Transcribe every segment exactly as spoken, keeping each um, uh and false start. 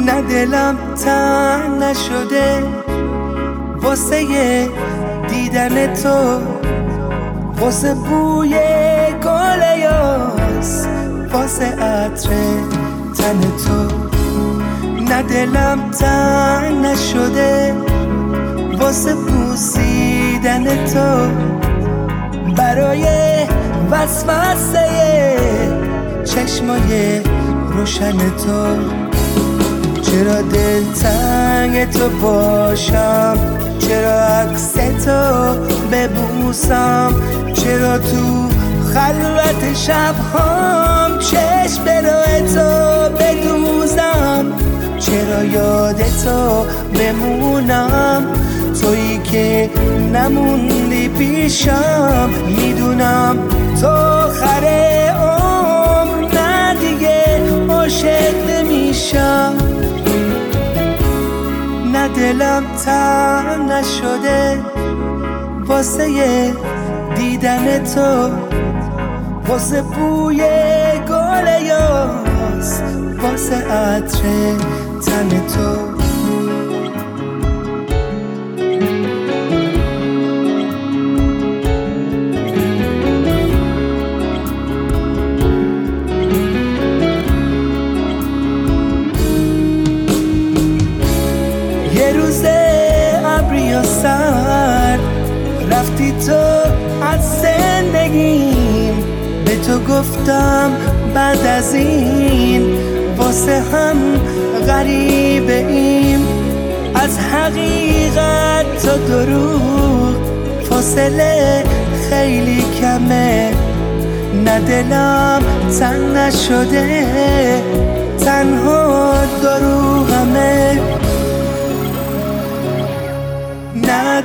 نه دلم تنگ نشده واسه دیدن تو، واسه بوی گل یاس، واسه عطر تن تو. نه دلم تنگ نشده واسه بوسیدن تو، برای وسوسه چشمای روشن تو. چرا دلتنگ تو باشم، چرا عکس تو ببوسم، چرا تو خلوت شبهام چشم به راه تو بدوزم، چرا یاد تو بمونم، تویی که نموندی پیشم. میدونم تو آخر عمر نه دیگه عاشق نمیشم. نه دلم تنگ نشده واسه دیدن تو، واسه بوی گل یاس، واسه عطر تن تو. یه روز ابری و سر رفتی تو از زندگیم، به تو گفتم بعد از این واسه هم غریبه ایم. از حقیقت تا دروغ فاصله خیلی کمه، نه دلم تنگ نشده تنها دروغمه. نه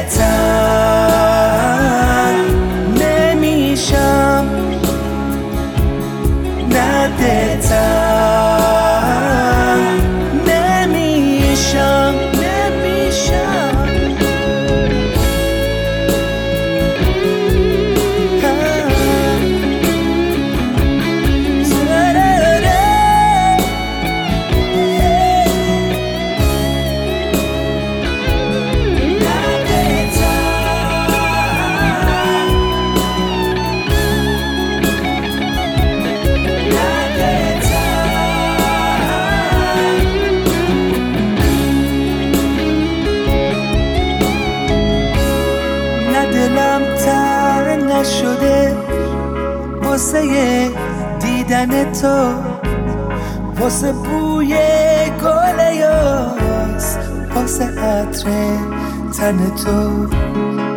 دلتنگ نمیشم، نه دلتنگ نمیشم، نمیشم. دلم تنگ نشده واسه دیدن تو، واسه بوی گل یاس، واسه عطر تن تو.